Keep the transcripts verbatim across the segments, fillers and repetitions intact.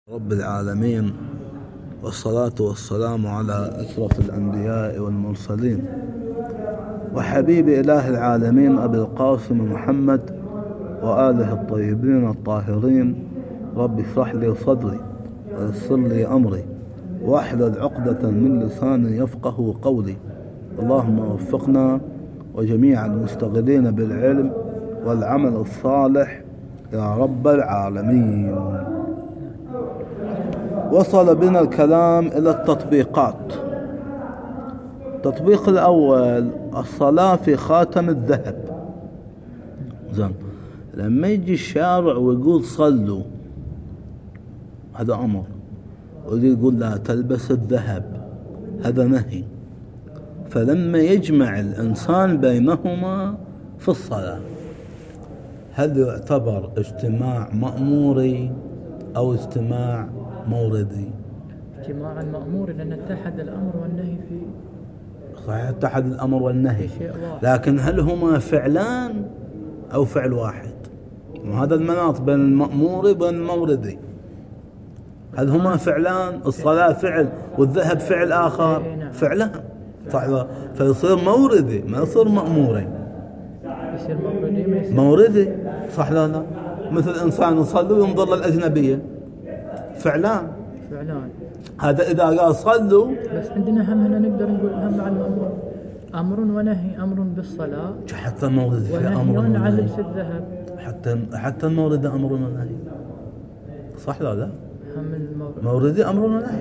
رب العالمين، والصلاة والسلام على أشرف الأنبياء والمرسلين وحبيب إله العالمين أبي القاسم محمد وآله الطيبين الطاهرين. رب اشرح لي صدري ويسر لي أمري واحلل عقدة من لساني يفقه قولي. اللهم وفقنا وجميع المشتغلين بالعلم والعمل الصالح يا رب العالمين. وصل بنا الكلام إلى التطبيقات. التطبيق الأول الصلاة في خاتم الذهب. زين، لما يجي الشارع ويقول صلوا، هذا أمر، ويجي يقول لا تلبس الذهب، هذا نهي. فلما يجمع الإنسان بينهما في الصلاة، هل يعتبر اجتماع مأموري أو اجتماع موردي؟ اجتماع مأمور، لأن اتحد الأمر والنهي في صحيح، اتحد الأمر والنهي، شيء واحد. لكن هل هما فعلان أو فعل واحد؟ وهذا المناط بين المأمور وبين الموردي. هل هما فعلان؟ الصلاة فعل والذهب فعل آخر، فعلان صح، فيصير موردي ما يصير مأموري، يصير موردي ما يصير موردي صح لا لا؟ مثل إنسان يصلي وينظر للأجنبية، فعلان فعلان. هذا إذا قال صلوا. بس عندنا هم هنا نقدر نقول هم عن الأمر أمر ونهي، أمر بالصلاة حتى المورد في أمر ونهي عن ونهي، لبس الذهب، حتى حتى المورد أمر ونهي، صح لا لا؟ هم المورد موردي أمر ونهي.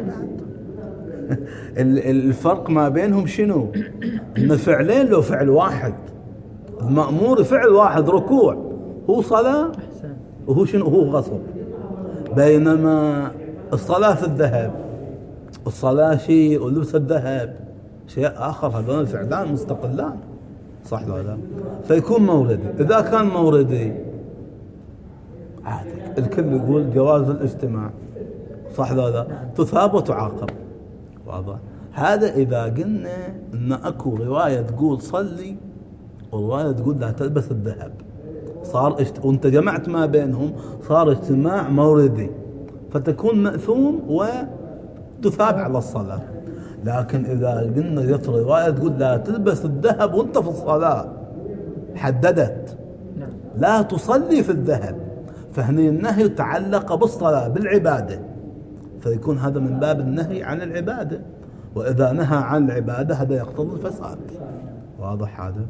الفرق ما بينهم شنو؟ إن فعلين لو فعل واحد. المأمور فعل واحد، ركوع هو صلاة أحسن، وهو شنو؟ هو غصب. بينما الصلاة في الذهب، الصلاة شيء ولبس الذهب شيء آخر، هذول الفعلان مستقلان، صح لا لا؟ فيكون موردي. إذا كان موردي عادي، الكل يقول جواز الاجتماع، صح لا لا؟ تثاب وتعاقب، واضح؟ هذا إذا قلنا إن أكو رواية تقول صلي ورواية تقول لا تلبس الذهب، صار اشت... وانت جمعت ما بينهم، صار اجتماع موردي، فتكون مأثوم وتثاب على الصلاة. لكن إذا قلنا جت رواية تقول لا تلبس الذهب وانت في الصلاة، حددت لا تصلي في الذهب، فهني النهي تعلق بالصلاة بالعبادة، فيكون هذا من باب النهي عن العبادة، وإذا نهى عن العبادة هذا يقتضي الفساد، واضح هذا؟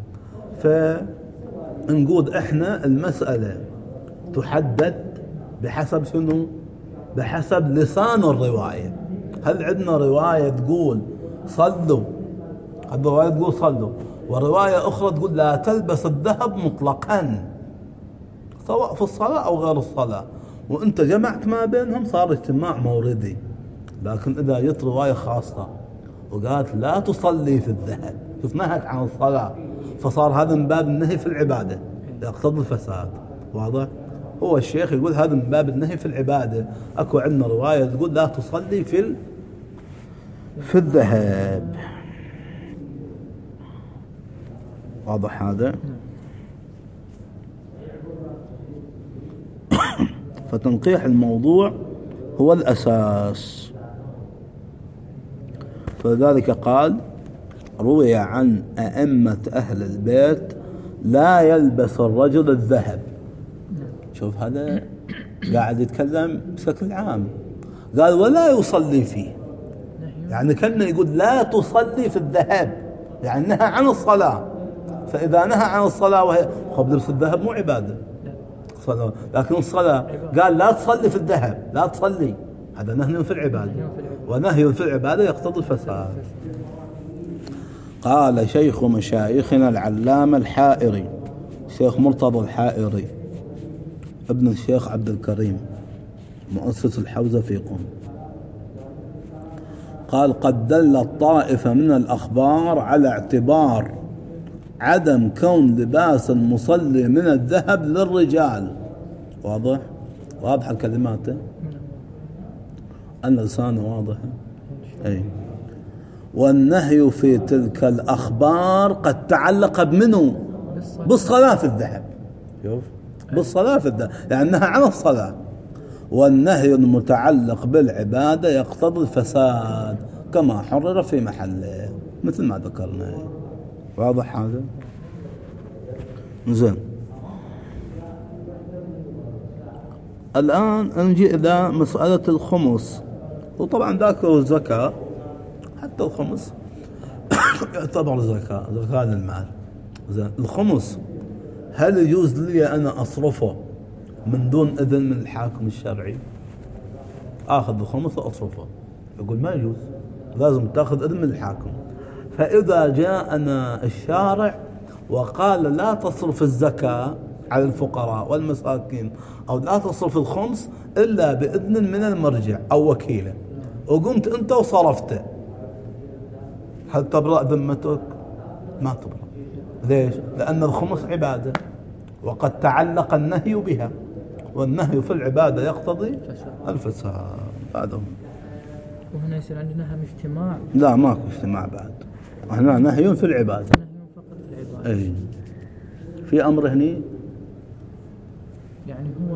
فنقول احنا المسألة تحدد بحسب شنو؟ بحسب لسان الرواية. هل عندنا رواية تقول صلوا، هذه رواية تقول صلوا، ورواية أخرى تقول لا تلبس الذهب مطلقا سواء في الصلاة أو غير الصلاة، وانت جمعت ما بينهم، صار اجتماع موردي. لكن إذا جت رواية خاصة وقالت لا تصلي في الذهب، شوف نهت عن الصلاة، فصار هذا من باب النهي في العبادة يقتضي الفساد، واضح؟ هو الشيخ يقول هذا من باب النهي في العبادة. أكو عندنا رواية تقول لا تصلي في ال... في الذهب، واضح هذا؟ فتنقيح الموضوع هو الأساس. فلذلك قال روي عن أئمة أهل البيت لا يلبس الرجل الذهب. شوف هذا قاعد يتكلم بشكل عام، قال ولا يصلي فيه، يعني كأنه يقول لا تصلي في الذهب، يعني نهى عن الصلاة. فإذا نهى عن الصلاة وهي خب لبس الذهب مو عبادة صلاة، لكن الصلاة قال لا تصلي في الذهب، لا تصلي، هذا نهي في العبادة، ونهي في العبادة يقتضي الفساد. قال شيخ مشايخنا العلامة الحائري، الشيخ مرتضى الحائري ابن الشيخ عبد الكريم مؤسس الحوزة في قم، قال قد دلت طائفة من الأخبار على اعتبار عدم كون لباس المصلي من الذهب للرجال. واضح؟ واضح الكلمات؟ أن لسانه واضح؟ أي. والنهي في تلك الأخبار قد تعلق بمنه؟ بالصلاة في الذهب. شوف، بالصلاة في الذهب، لأنها عن الصلاة، والنهي المتعلق بالعبادة يقتضي الفساد كما حرر في محله مثل ما ذكرنا. واضح هذا؟ زين. الآن نجي إلى مسألة الخمس. وطبعا ذاكروا الزكاة، حتى الخمس يعتبر زكاة، زكاة للمال. زين. الخمس هل يجوز لي أنا أصرفه من دون إذن من الحاكم الشرعي؟ آخذ الخمس وأصرفه. يقول ما يجوز، لازم تأخذ إذن من الحاكم. فإذا جاءنا الشارع وقال لا تصرف الزكاة على الفقراء والمساكين أو لا تصرف الخمس إلا بإذن من المرجع أو وكيله، وقمت أنت وصرفته، هل تبرأ ذمتك؟ ما تبرأ. ليش؟ لأن الخمس عبادة وقد تعلق النهي بها، والنهي في العبادة يقتضي الفساد. هذا وهنا يصير عندنا هم اجتماع. لا ماكو اجتماع بعد، هنا نهي في العبادة. نهي فقط في العبادة. أي. في أمر هني يعني هو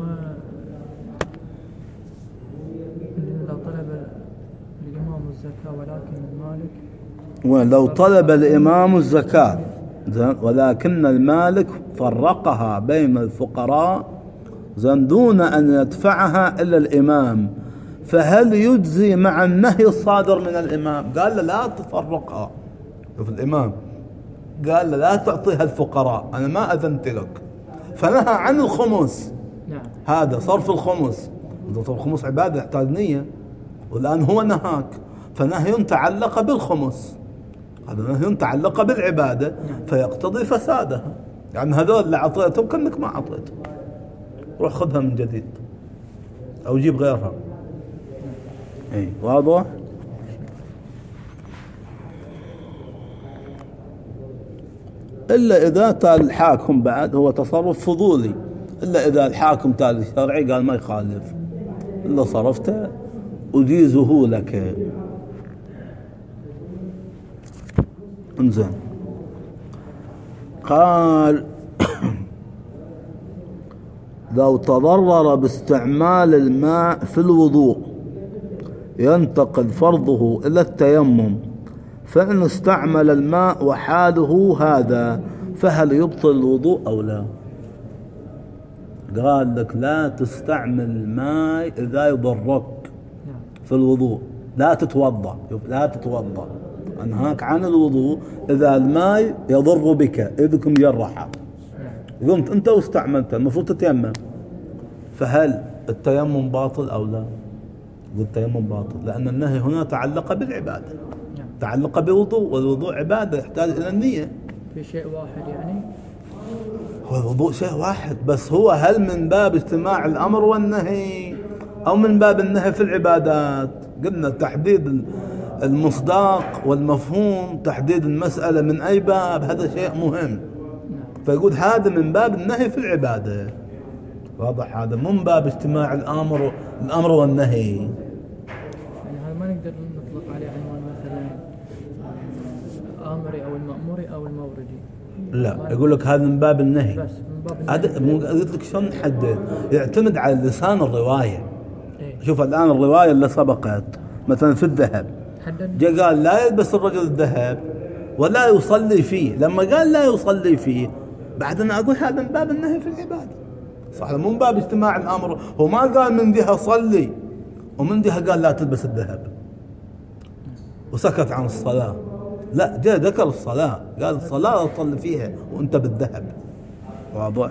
لو طلب الإمام الزكاة ولكن المالك، ولو طلب الإمام الزكاة ولكن المالك فرقها بين الفقراء دون أن يدفعها إلى الإمام، فهل يجزي مع النهي الصادر من الإمام؟ قال له لا تفرقها. شوف الإمام قال له لا تعطيها الفقراء، أنا ما أذنت لك، فنهى عن الخمس. نعم. هذا صرف الخمس، صرف الخمس عبادة يحتاج نية، والآن هو نهاك، فنهي تعلق بالخمس، هذا نهي تعلق بالعبادة فيقتضي فسادها. يعني هذول اللي عطيتهم كأنك ما عطيتهم، روح خذها من جديد أو جيب غيرها. اي واضح؟ إلا إذا تال الحاكم بعد هو تصرف فضولي، إلا إذا الحاكم تال الشرعي قال ما يخالف إلا صرفته أجيزه لك. انزين. قال لو تضرر باستعمال الماء في الوضوء ينتقل فرضه إلى التيمم، فإن استعمل الماء وحاله هذا فهل يبطل الوضوء أو لا؟ قال لك لا تستعمل الماء إذا يضرك في الوضوء، لا تتوضأ، لا تتوضأ، أنهاك عن الوضوء إذا الماء يضر بك، إذك مجرحة، قمت أنت واستعملته، المفروض تتيمم، فهل التيمم باطل أو لا؟ التيمم باطل، لأن النهي هنا تعلق بالعبادة، تعلق بالوضوء، والوضوء عبادة يحتاج إلى النية. في شيء واحد يعني؟ هو الوضوء شيء واحد، بس هو هل من باب اجتماع الأمر والنهي أو من باب النهي في العبادات؟ قلنا تحديد المصداق والمفهوم، تحديد المسألة من أي باب، هذا شيء مهم. فيقول هذا من باب النهي في العبادة، واضح؟ هذا من باب اجتماع الأمر الأمر والنهي. يعني هذا ما نقدر نطلق عليه عنوان مثلا الآمري أو المأموري أو الموردي. لا، يقول لك هذا من باب النهي. بس من باب النهي. هذا قلت لك شلون نحدد؟ يعتمد على لسان الرواية. إيه؟ شوف الآن الرواية اللي سبقت مثلا في الذهب، جاء قال لا يلبس الرجل الذهب ولا يصلي فيه، لما قال لا يصلي فيه بعد أنا أقول هذا من باب النهي في العبادة، صح؟ مو من باب اجتماع الأمر. هو ما قال من جهة صلي ومن جهة قال لا تلبس الذهب وسكت عن الصلاة، لا، جاء ذكر الصلاة، قال الصلاة لا تصلي فيها وانت بالذهب. واضح؟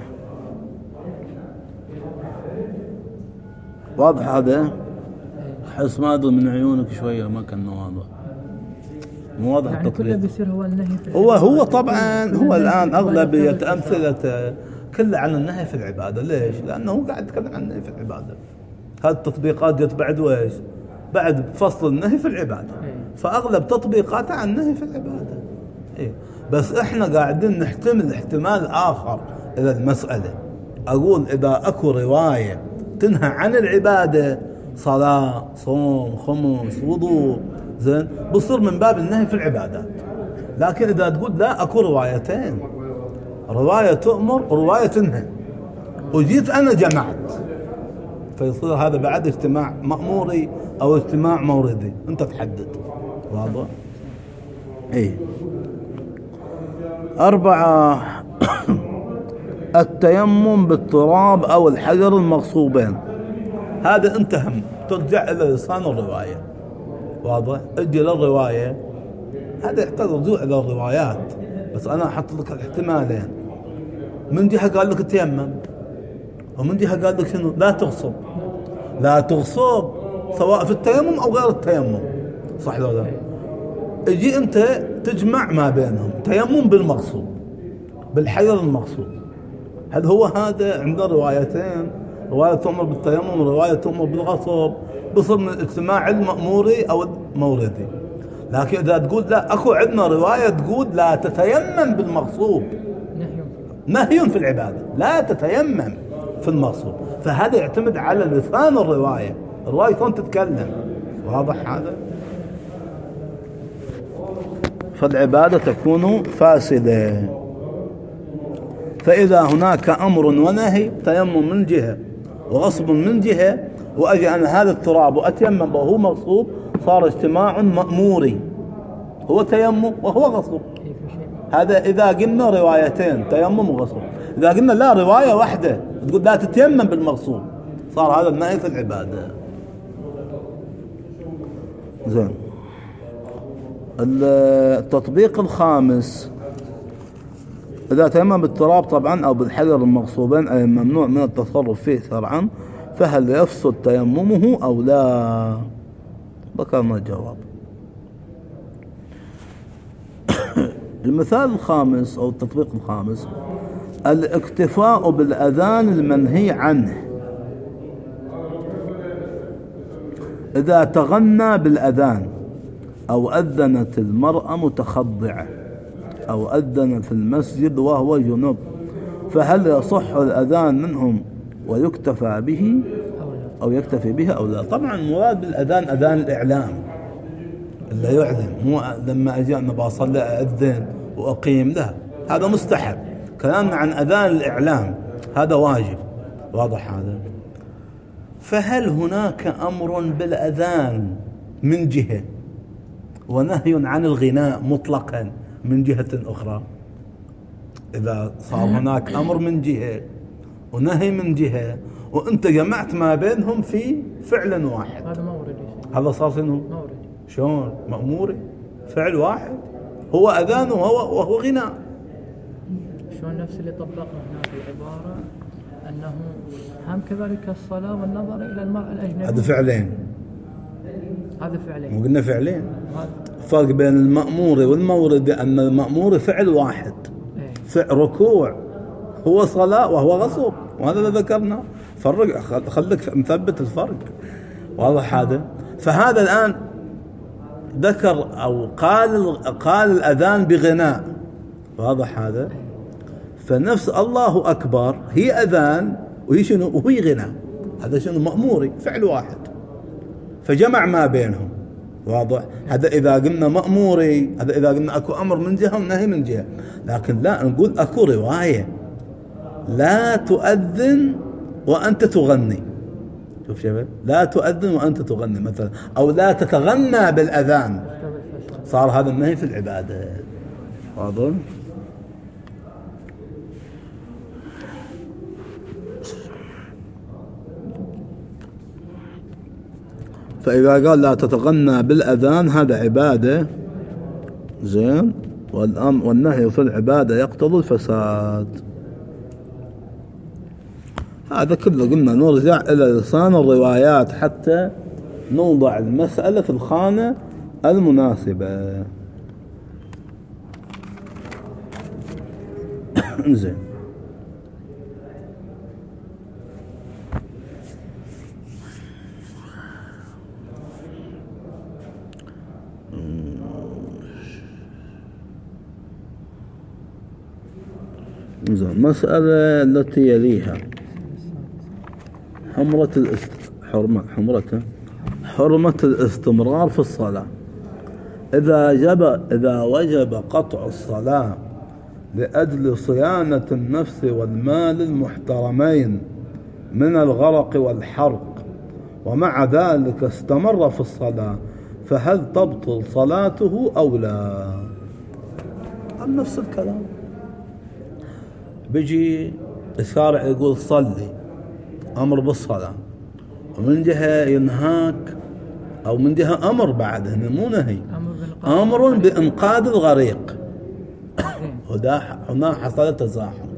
واضح هذا؟ حس ما أدري من عيونك شوية ما كان واضح، مو واضح يعني التطبيق. كله بيصير هو النهي في هو هو طبعا هو الآن أغلبية أمثلة كله عن النهي في العبادة. ليش؟ لأنه قاعد يتكلم عن النهي في العبادة. هذه التطبيقات جت بعد ويش؟ بعد فصل النهي في العبادة، فأغلب تطبيقاتها عن النهي في العبادة. إيه؟ بس إحنا قاعدين نحتمل احتمال آخر إلى المسألة. أقول إذا أكو رواية تنهى عن العبادة، صلاة، صوم، خمس، وضوء، زين، بصير من باب النهي في العبادات. لكن إذا تقول لا، أكو روايتين، رواية تؤمر ورواية تنهى، وجيت أنا جمعت، فيصير هذا بعد اجتماع مأموري أو اجتماع موردي، أنت تحدد. واضح؟ إيه. أربعة التيمم بالتراب أو الحجر المغصوبين. هذا أنت هم ترجع إلى لسان الرواية. واضح؟ اجي للرواية، هذا يحتاج رجوع إلى الروايات، بس أنا أحط لك الاحتمالين. من جهة قال لك تيمم، ومن جهة قال لك شنو؟ لا تغصب. لا تغصب سواء في التيمم أو غير التيمم، صح ولا لا؟ اجي أنت تجمع ما بينهم، تيمم بالمغصوب بالحجر المغصوب. هل هو هذا عند روايتين، رواية تؤمر بالتيمم ورواية تؤمر بالغصب، بصير من الاجتماع المأموري أو الموردي. لكن إذا تقول لا، أكو عندنا رواية تقول لا تتيمم بالمغصوب، نهي في العبادة، لا تتيمم في المغصوب، فهذا يعتمد على لسان الرواية، الرواية كنت تتكلم. واضح هذا؟ فالعبادة تكون فاسدة. فإذا هناك أمر ونهي، تيمم من جهة وغصب من جهة، وأجي أنا هذا التراب وأتيمم وهو مغصوب، صار اجتماع مأموري، هو تيمم وهو غصب. هذا إذا قلنا روايتين تيمم وغصب. إذا قلنا لا، رواية واحدة تقول لا تتيمم بالمغصوب، صار هذا النهي في العبادة. زين. التطبيق الخامس، إذا تيمم بالتراب طبعا أو بالحجر المغصوبين أي ممنوع من التصرف فيه شرعا، فهل يفسد تيممه أو لا؟ ذكرنا الجواب. المثال الخامس أو التطبيق الخامس، الاكتفاء بالأذان المنهي عنه. إذا تغنى بالأذان أو أذنت المرأة متخضعة أو أذن في المسجد وهو جنب، فهل يصح الأذان منهم ويكتفى به أو يكتفي به أو لا؟ طبعا مراد بالأذان أذان الإعلام اللي يعلم، مو لما أجي أنا بصلي أذن وأقيم، لا، هذا مستحب. كلامنا عن أذان الإعلام هذا واجب. واضح هذا؟ فهل هناك أمر بالأذان من جهة ونهي عن الغناء مطلقا من جهة أخرى؟ إذا صار هناك أمر من جهة ونهي من جهة وأنت جمعت ما بينهم في فعل واحد، هذا موردي. هذا صار شنو؟ موردي. شلون مأموري؟ فعل واحد، هو أذان وهو وهو غناء. شلون نفس اللي طبقنا هنا في العبارة أنه هم كذلك الصلاة والنظر إلى المرأة الأجنبية. هذا فعلين. هذا فعلين. مو قلنا فعلين؟ فرق بين المأمور والمورد أن المأمور فعل واحد، فعل ركوع هو صلاة وهو غصب، وهذا اللي ذكرنا. فرق، خليك مثبت الفرق. واضح هذا؟ فهذا الآن ذكر أو قال قال الأذان بغناء. واضح هذا؟ فنفس الله أكبر هي أذان وهي شنو؟ وهي غناء. هذا شنو؟ مأموري، فعل واحد، فجمع ما بينهم. واضح؟ هذا إذا قلنا مأموري، هذا إذا قلنا أكو أمر من جهة ونهي من جهة. لكن لا نقول أكو رواية لا تؤذن وأنت تغني. شوف شباب، لا تؤذن وأنت تغني مثلا، أو لا تتغنى بالأذان، صار هذا النهي في العبادة. واضح؟ فإذا قال لا تتغنى بالأذان هذا عبادة، زين، والأمر والنهي في العبادة يقتضي الفساد. هذا كله قلنا نرجع إلى لسان الروايات حتى نوضع المسألة في الخانة المناسبة. زين. المسألة التي يليها حرمة الاست... حرمة حرمة حرمة الاستمرار في الصلاة. إذا جب إذا وجب قطع الصلاة لأجل صيانة النفس والمال المحترمين من الغرق والحرق ومع ذلك استمر في الصلاة فهل تبطل صلاته أو لا؟ نفس الكلام. بيجي الشارع يقول صلي، أمر بالصلاة، ومن جهة ينهاك، أو من جهة أمر بعد، مو نهي، أمر بإنقاذ الغريق. هنا حصل تزاحم،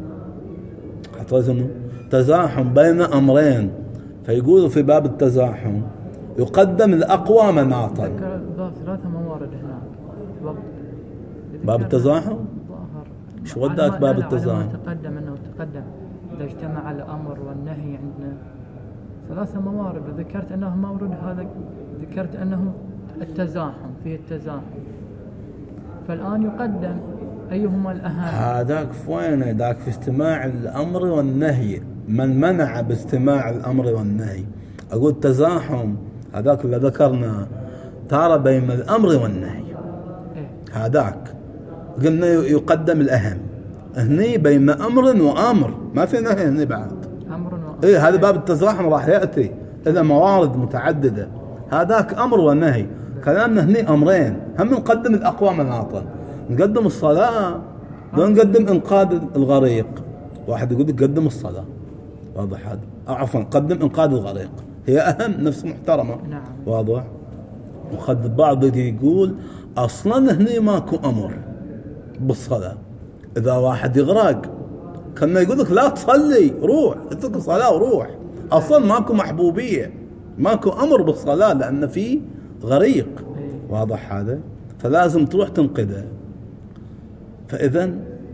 حصل تزاحم بين أمرين، فيقولوا في باب التزاحم يقدم الأقوى مناطا. ثلاثة موارد هناك باب التزاحم. شو وداك باب التزاحم؟ تقدم انه تقدم اذا اجتمع الامر والنهي عندنا ثلاثة موارد، وذكرت انه مورد هذا، ذكرت انه التزاحم فيه التزاحم، فالان يقدم ايهما الاهم. هذاك وين؟ ذاك في استماع الامر والنهي، من منع باستماع الامر والنهي. اقول تزاحم هذاك اللي ذكرنا ترى بين الامر والنهي، هذاك قلنا يقدم الأهم. هني بين أمر وأمر، ما في نهي هني بعد. أمر وأمر. إيه هذا باب التزاحم راح يأتي إذا موارد متعددة. هذاك أمر ونهي، كلامنا هني أمرين، هم نقدم الأقوى مناطا، نقدم الصلاة لو نقدم إنقاذ الغريق. واحد يقول لك قدم الصلاة، واضح هذا، أو عفوا قدم إنقاذ الغريق، هي أهم، نفس محترمة. نعم. واضح. وقد البعض يقول أصلا هني ماكو أمر بالصلاة. إذا واحد يغرق كان يقول لك لا تصلي، روح اترك الصلاة وروح، أصلا ماكو محبوبية، ماكو أمر بالصلاة لأن في غريق. واضح هذا، فلازم تروح تنقذه. فإذا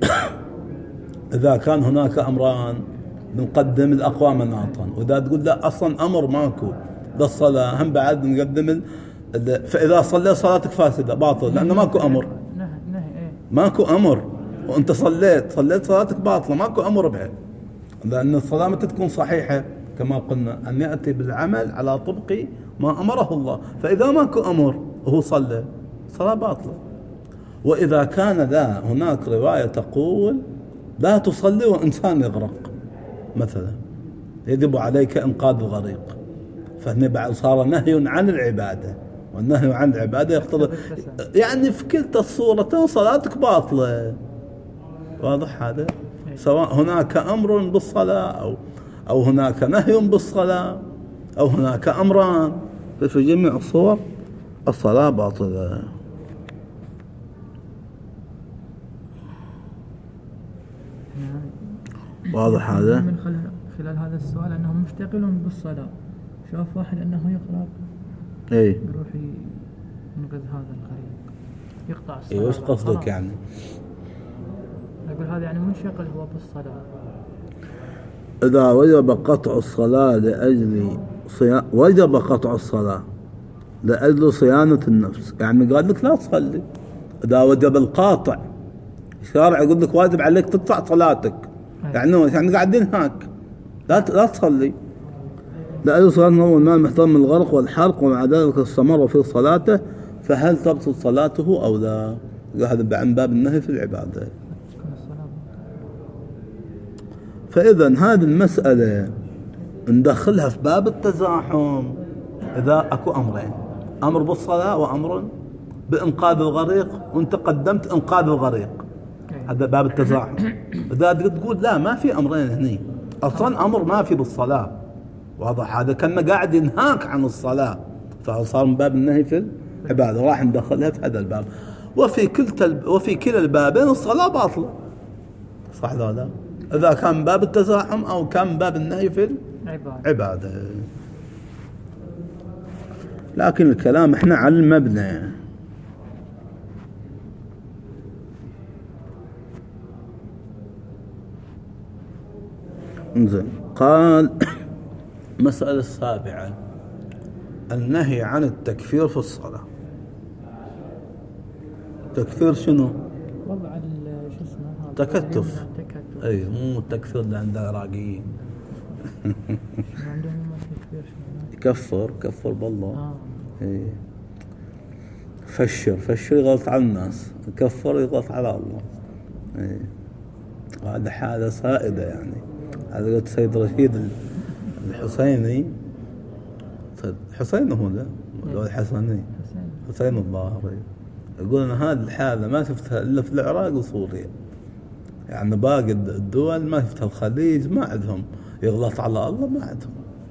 إذا كان هناك أمران نقدم الأقوى مناطا، وإذا تقول لا أصلا أمر ماكو بالصلاة هم بعد نقدم، فإذا صلي صلاتك فاسدة باطل لأنه ماكو أمر. ماكو أمر، وأنت صليت صليت صلاتك باطلة، ماكو أمر بها، لأن الصلاة متى تكون صحيحة كما قلنا أن يأتي بالعمل على طبق ما أمره الله. فإذا ماكو أمر وهو صلى صلاة باطلة. وإذا كان لا هناك رواية تقول لا تصلي وإنسان يغرق مثلا، يجب عليك إنقاذ الغريق، فهنا بعد صار نهي عن العبادة، والنهي عن العبادة يقتضي يعني في كلتا الصورتين صلاتك باطلة. واضح هذا، سواء هناك أمر بالصلاة أو أو هناك نهي بالصلاة أو هناك أمران، في جميع الصور الصلاة باطلة. واضح هذا. من خلال هذا السؤال أنهم مشتغلون بالصلاة، شاف واحد أنه يقرأ اي يروح ينقذ هذا الغريق، يقطع الصلاة. اي وش قصدك يعني؟ أقول هذا يعني منشغل هو بالصلاة. إذا وجب قطع الصلاة لأجل صيا... وجب قطع الصلاة لأجل صيانة النفس، يعني قال لك لا تصلي. إذا وجب القاطع الشارع يقول لك واجب عليك تقطع صلاتك، يعني يعني قاعدين هناك لا لا تصلي لأجل صلاة هو المال محترم من الغرق والحرق ومع ذلك استمر في صلاته، فهل تبطل صلاته أو لا؟ هذا عن باب النهي في العبادة. فإذا هذه المسألة ندخلها في باب التزاحم. إذا أكو أمرين، أمر بالصلاة وأمر بإنقاذ الغريق، وأنت قدمت إنقاذ الغريق، هذا باب التزاحم. إذا تقول لا ما في أمرين هني، أصلا أمر ما في بالصلاة، واضح هذا، كان قاعد ينهاك عن الصلاة، فصار من باب النهي في العبادة، راح ندخلها في هذا الباب. وفي كلتا وفي كلا البابين الصلاة باطلة، صح لا لا؟ إذا كان باب التزاحم أو كان باب النهي في العبادة. لكن الكلام احنا على المبنى. انزين، قال مسألة السابعة النهي عن التكفير في الصلاة. تكفير شنو؟ وضع شو اسمه تكتف. اي مو التكفير اللي عند العراقيين. يكفر كفر بالله. آه. اي فشر فشر يغلط على الناس، يكفر يغلط على الله. اي هذا حالة سائدة يعني. هذا قلت سيد رشيد الحسيني حسين هو لا الحسني حسين الظاهري يقول أن هذه الحالة ما شفتها إلا في العراق وسوريا، يعني باقي الدول ما شفتها، الخليج ما عندهم يغلط على الله، ما عندهم.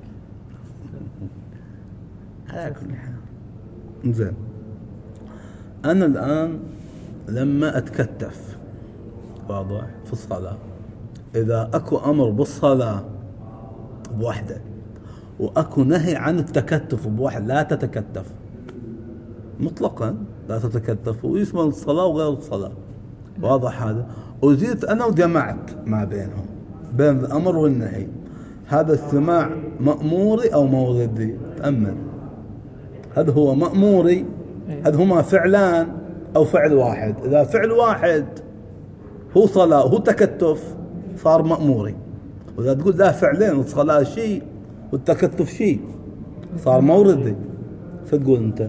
على كل حال زين، أنا الآن لما أتكتف واضح في الصلاة، إذا أكو أمر بالصلاة بوحدة وأكو نهي عن التكتف بواحد، لا تتكتف مطلقا، لا تتكتف، ويشمل الصلاة وغير الصلاة، واضح هذا. وجيت أنا وجمعت ما بينهم بين الأمر والنهي، هذا اجتماع مأموري أو موردي؟ تأمل، هذا هو مأموري، هذا هما فعلان أو فعل واحد. إذا فعل واحد هو صلاة هو تكتف صار مأموري، وإذا تقول لا فعلين، الصلاة شيء والتكتف شيء، صار موردي. فتقول أنت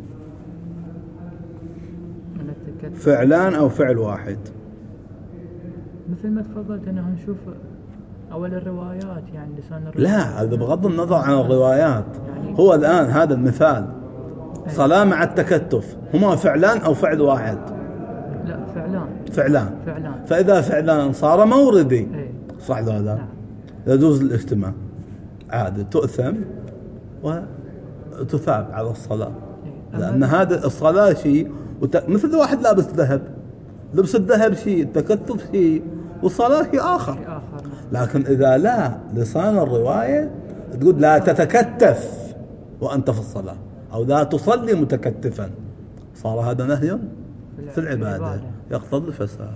فعلان أو فعل واحد؟ مثل ما تفضلت أنه نشوف أول الروايات، يعني لسان الروايات. لا، هذا بغض النظر عن الروايات، يعني هو الآن هذا المثال صلاة مع التكتف، هما فعلان أو فعل واحد؟ لا، فعلان فعلان, فعلان. فإذا فعلان صار موردي، ايه. صح ولا لا؟ يجوز الاجتماع عادي، تؤثم وتثاب على الصلاة، ايه. لأن هذا الصلاة شيء وت... مثل واحد لابس ذهب، لبس الذهب شيء، التكتف شيء، والصلاة شيء آخر. لكن إذا لا لسان الرواية تقول لا تتكتف وأنت في الصلاة، أو لا تصلي متكتفا، صار هذا نهي في العبادة يقتضي الفساد.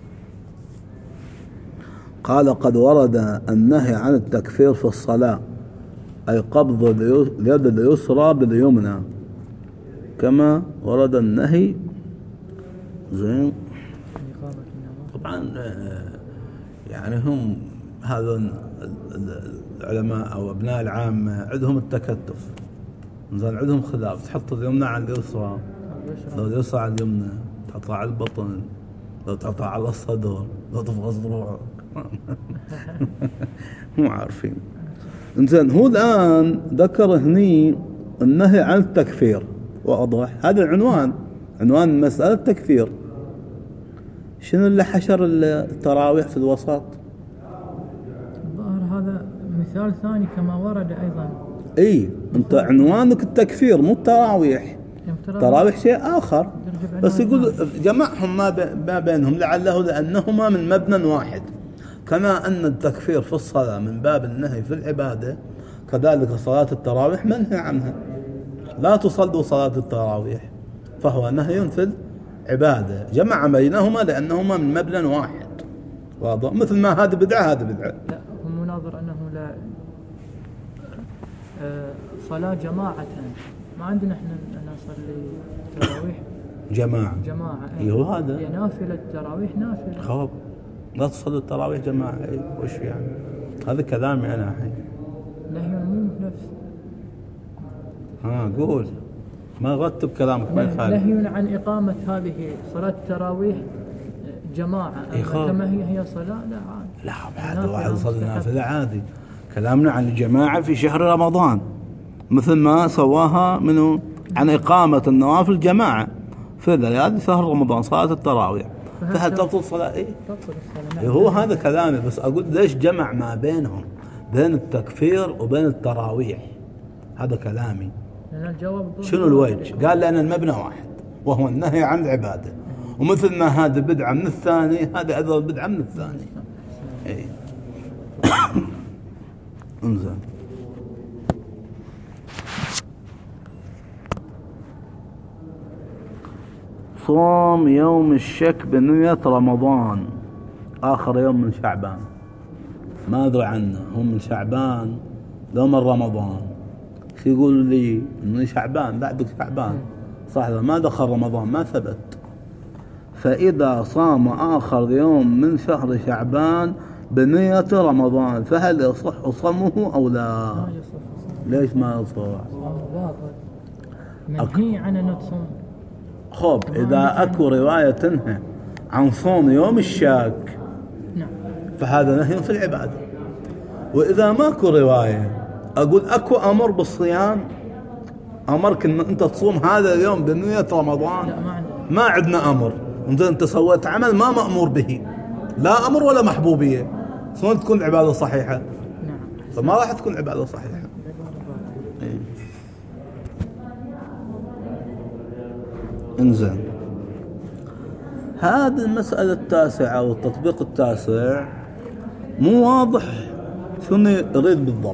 قال قد ورد النهي عن التكفير في الصلاة، أي قبض اليد اليسرى باليمنى، كما ورد النهي. زين، طبعا يعني هم هذا العلماء أو أبناء العامة عندهم التكتف، زين عندهم خلاف، تحط اليمنى على اليسرى، لو اليسرى على اليمنى، تحطها على البطن، لو تحطها على الصدر، لو تفغص ضروعك مو عارفين. زين، هو الآن ذكر هني النهي عن التكفير، واضح هذا العنوان، عنوان مسألة التكفير. شنو اللي حشر التراويح في الوسط؟ الظاهر هذا مثال ثاني كما ورد أيضا. اي، انت عنوانك التكفير مو التراويح، التراويح شيء آخر، بس يقول جمعهم ما بينهم لعله لأنهما من مبنى واحد. كما أن التكفير في الصلاة من باب النهي في العبادة، كذلك صلاة التراويح منهي عنها، لا تصلوا صلاة التراويح، فهو نهي في العبادة، جمع بينهما لأنهما من مبنى واحد، واضح؟ مثل ما هذه بدعة هذه بدعة. لا، هم مناظر أنه لا أه صلاة جماعة، ما عندنا احنا نصلي التراويح جماعة جماعة ايوه، هذا نافلة التراويح نافلة، خاب لا تصلي التراويح جماعة. اي وش يعني؟ هذا كلامي أنا الحين، نهي مو نفس. ها قول، ما رتب كلامك ما يخالف. نهي عن إقامة هذه صلاة التراويح جماعة، كما هي هي صلاة لا عادي. لا بعد واحد يصلي نافلة عادي، كلامنا عن الجماعة في شهر رمضان، مثل ما سواها منه عن إقامة النوافل جماعة في ليالي شهر رمضان صلاة التراويح، فهل تبطل الصلاة؟ إيه؟ إيه هو هذا كلامي، بس أقول ليش جمع ما بينهم، بين التكفير وبين التراويح، هذا كلامي. شنو الوجه؟ قال لأن المبنى واحد وهو النهي عن العبادة، ومثل ما هذا بدعة من الثاني، هذا أيضا بدعة من الثاني. إيه. انزين، صوم يوم الشك بنية رمضان، آخر يوم من شعبان، ما أدري عنه، هم من شعبان لو من رمضان. شو يقول لي من شعبان، بعدك شعبان صح، ما دخل رمضان ما ثبت. فإذا صام آخر يوم من شهر شعبان بنية رمضان فهل يصح صومه أو لا؟ ليش ما يصح؟ منهي عن أن تصوم. خب إذا أكو رواية تنهى عن صوم يوم الشاك، نعم، فهذا نهي في العبادة. وإذا ماكو رواية أقول أكو أمر بالصيام، أمرك إن أنت تصوم هذا اليوم بنية رمضان؟ لا ما عندنا. ما عندنا أمر. أنت أنت سويت عمل ما مأمور به، لا أمر ولا محبوبية، شلون تكون عبادة صحيحة؟ نعم. فما راح تكون عبادة صحيحة. إيه. انزين، هذه المسألة التاسعة والتطبيق التاسع مو واضح شنو يريد بالضبط.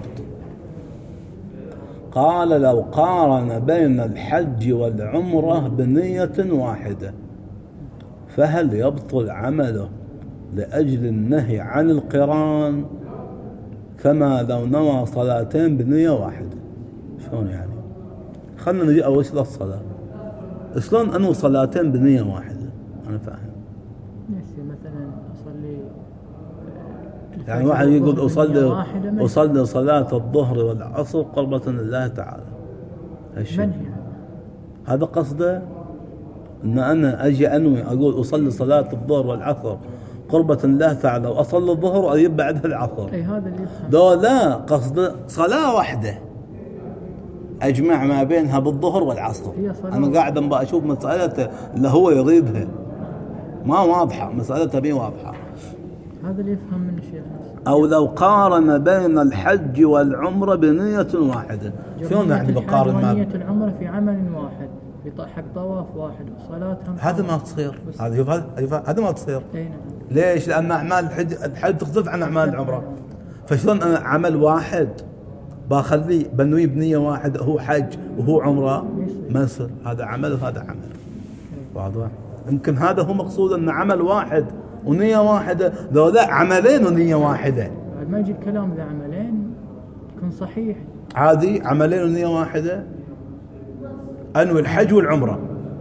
قال لو قارن بين الحج والعمرة بنية واحدة فهل يبطل عمله لأجل النهي عن القران كما لو نوى صلاتين بنية واحدة؟ شلون يعني؟ خلنا نجي أول شيء للصلاة. شلون أنو صلاتين بنية واحدة؟ أنا فاهم. نفسي مثلا أصلي يعني واحد يقول أصلي أصلي صلاة الظهر والعصر قربة لله تعالى، هالشيء هذا قصده؟ إن أنا أجي أنوي أقول أصلي صلاة الظهر والعصر قربة لله تعالى وأصلي الظهر وأجيب بعدها العصر؟ أي هذا اللي يفهم. دو لا، قصده صلاة واحدة أجمع ما بينها بالظهر والعصر. أنا قاعد أبغى أشوف مسألة اللي هو يريدها ما واضحة، مسألة بي واضحة. هذا اللي يفهم من الشيخ. أو لو قارن بين الحج والعمرة بنية واحدة، شلون يعني بقارن؟ ما نية العمرة في عمل واحد، في حق طواف واحد وصلاتهم هذا ما تصير. هذا هذا ما تصير. نعم. ليش؟ لأن أعمال الحج الحج تختلف عن أعمال العمرة. فشلون أنا عمل واحد بخليه بنوي بنية واحدة هو حج وهو عمرة؟ ما يصير. هذا عمل وهذا عمل. واضح؟ يمكن هذا هو مقصود أن عمل واحد ونية واحدة، لو لا عملين ونية واحدة ما يجي الكلام ذا عملين يكون صحيح. عادي عملين ونية واحدة أنوي الحج والعمرة.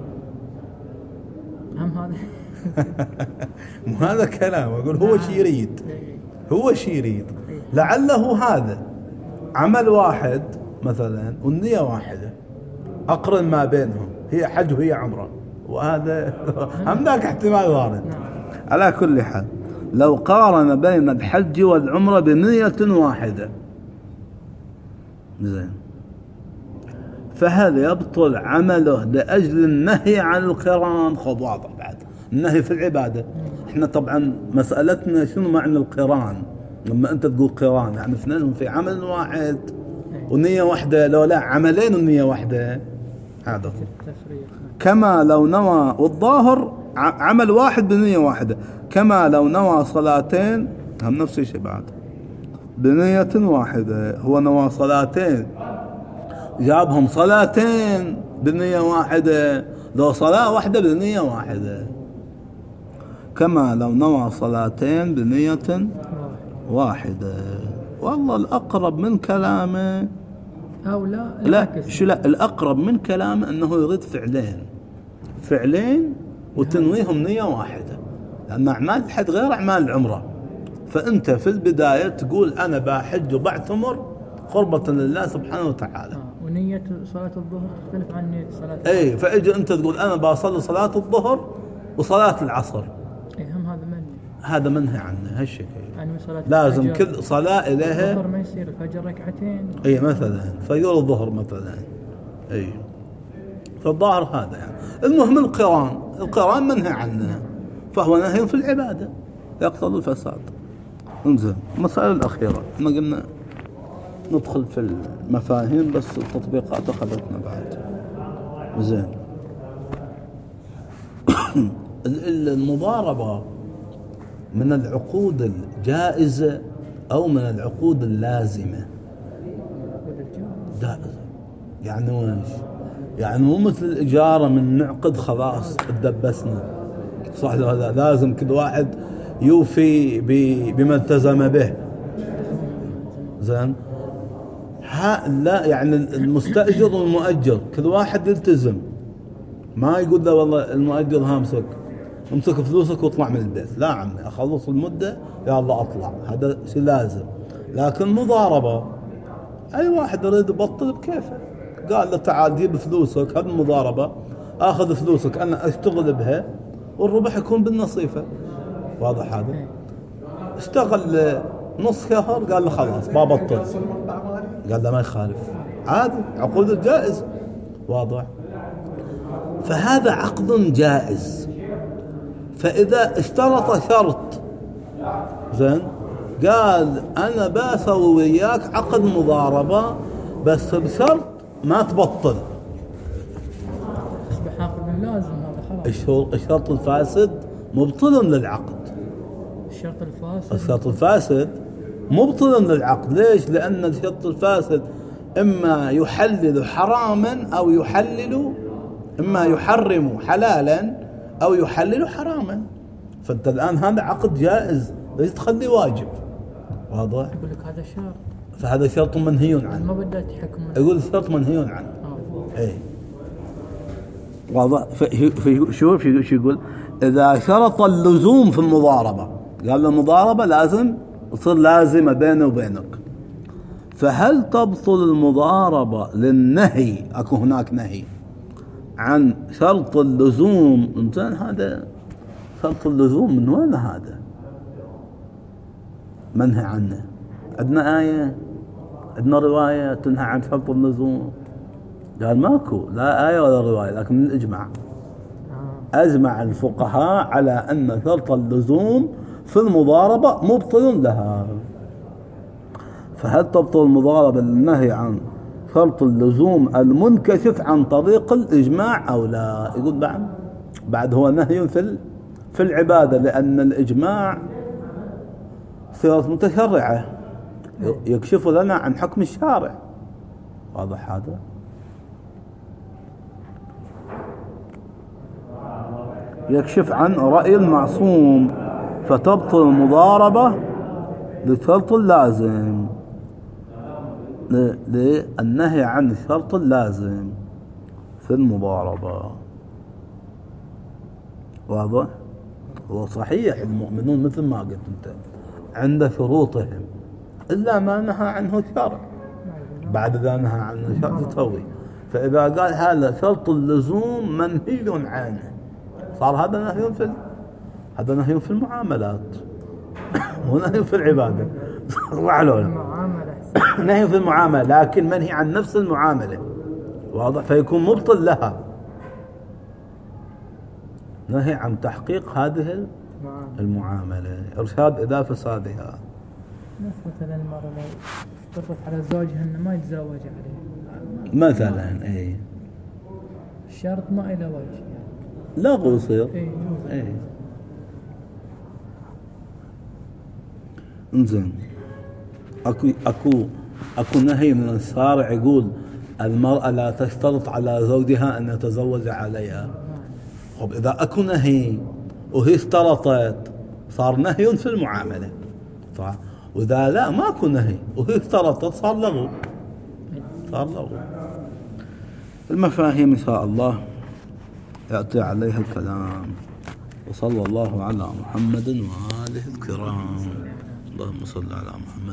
هم هذا مو هذا كلام. أقول هو شي يريد، هو شي يريد لعله هذا عمل واحد مثلا والنية واحدة، أقرن ما بينهم، هي حج وهي عمرة، وهذا هم ذاك احتمال وارد. على كل حال لو قارن بين الحج والعمرة بنية واحدة زين فهل يبطل عمله لأجل النهي عن القران؟ خذ واضح بعد النهي في العبادة. احنا طبعا مسألتنا شنو معنى القران؟ لما انت تقول قران يعني اثنين في عمل واحد ونية واحدة، لو لا عملين ونية واحدة، هذا كما لو نوى، والظاهر عمل واحد بنية واحدة، كما لو نوى صلاتين، هم نفس الشيء بعد بنية واحدة. هو نوى صلاتين جابهم صلاتين بنية واحدة، لو صلاة واحدة بنية واحدة، كما لو نوى صلاتين بنية واحدة. والله الأقرب من كلامه أو لا لا شو لا الأقرب من كلامه أنه يريد فعلين فعلين وتنويهم نية واحدة، لأن أعمال الحج غير أعمال العمرة. فأنت في البداية تقول أنا بحج وبعتمر قربة لله سبحانه وتعالى، آه. ونية صلاة الظهر تختلف عن نية صلاة العصر. أي فإجي أنت تقول أنا بصلي صلاة الظهر وصلاة العصر، أي هم هذا منهي، هذا منهي عنه هالشكل. يعني لازم كل صلاة إليها الظهر ما يصير الفجر ركعتين، أي مثلا فجر الظهر مثلا، أي فالظاهر هذا يعني. المهم القران، القران منهي عنه فهو نهي في العبادة يقتضي الفساد. انزين المسألة الأخيرة ما قلنا ندخل في المفاهيم بس التطبيقات أخذتنا بعد. زين المضاربة من العقود الجائزة أو من العقود اللازمة؟ جائزة. يعني ويش؟ يعني مو مثل الإجارة من نعقد خلاص تدبسنا، صح هذا لازم كل واحد يوفي بما التزم به. زين ها لا، يعني المستأجر والمؤجر كل واحد يلتزم، ما يقول له والله المؤجر هامسك امسك فلوسك واطلع من البيت، لا عمي اخلص المدة يا الله اطلع، هذا شيء لازم. لكن مضاربة اي واحد يريد يبطل بكيفه، قال له تعال جيب فلوسك، هذه المضاربة، اخذ فلوسك انا اشتغل بها والربح يكون بالنصيفة. واضح هذا؟ اشتغل نص شهر قال له خلاص بابطل، قال له ما يخالف عادي، عقود جائز واضح. فهذا عقد جائز. فإذا اشترط شرط زين قال أنا بسوي وياك عقد مضاربة بس بشرط ما تبطل، يصبح عقد لازم هذا خلاص. الشرط الفاسد مبطل للعقد. الشرط الفاسد الشرط الفاسد مبطل للعقد. ليش؟ لأن الشرط الفاسد إما يحلل حراما أو يحلل، إما يحرم حلالا أو يحلل حراما. فأنت الآن هذا عقد جائز، ليش تخلي واجب؟ واضح؟ يقول لك هذا شرط، فهذا شرط منهي عنه. ما بدأت حكم، يقول الشرط منهي عنه. آه. اي واضح. شوف شو يقول؟ إذا شرط اللزوم في المضاربة، قال المضاربة لازم تصير لازمة بينه وبينك، فهل تبطل المضاربة للنهي؟ أكو هناك نهي عن شرط اللزوم. انزين هذا شرط اللزوم من وين هذا؟ منهي عنه. عندنا آية، عندنا رواية تنهى عن شرط اللزوم؟ قال ماكو لا آية ولا رواية، لكن من الإجماع. أجمع الفقهاء على أن شرط اللزوم في المضاربة مبطل لها. فهل تبطل المضاربة للنهي عن شرط اللزوم المنكشف عن طريق الإجماع أو لا؟ يقول بعد بعد هو نهي في في العبادة، لأن الإجماع صيغة متشرعة يكشف لنا عن حكم الشارع. واضح هذا؟ يكشف عن رأي المعصوم، فتبطل المضاربة لشرط اللازم، للنهي عن الشرط اللازم في المضاربة. واضح؟ هو صحيح المؤمنون مثل ما قلت انت عند شروطهم إلا ما نهى عنه الشرع. بعد ذا نهى عنه الشرع تسوي. فإذا قال هذا شرط اللزوم منهي عنه، صار هذا نهي في هذا نهي في المعاملات ونهي في العبادة. نهي في المعاملة لكن منهي عن نفس المعاملة. واضح؟ فيكون مبطل لها، نهي عن تحقيق هذه المعاملة، إرشاد إذا فسادها. مثلا المرأة لو اشترطت على زوجها أنه ما يتزوج عليه مثلا، أي الشرط ما إلى وجه لا يصير. اي اي انزين. اكو اكو اكو نهي من الشارع يقول المرأة لا تشترط على زوجها ان يتزوج عليها. طب اذا اكو نهي وهي اشترطت صار نهي في المعاملة، صح؟ واذا لا ماكو نهي وهي اشترطت صار لغو، صار لغو. المفاهيم ان شاء الله يأتي عليها الكلام. وصلى الله على محمد وآله الكرام. اللهم صل على محمد.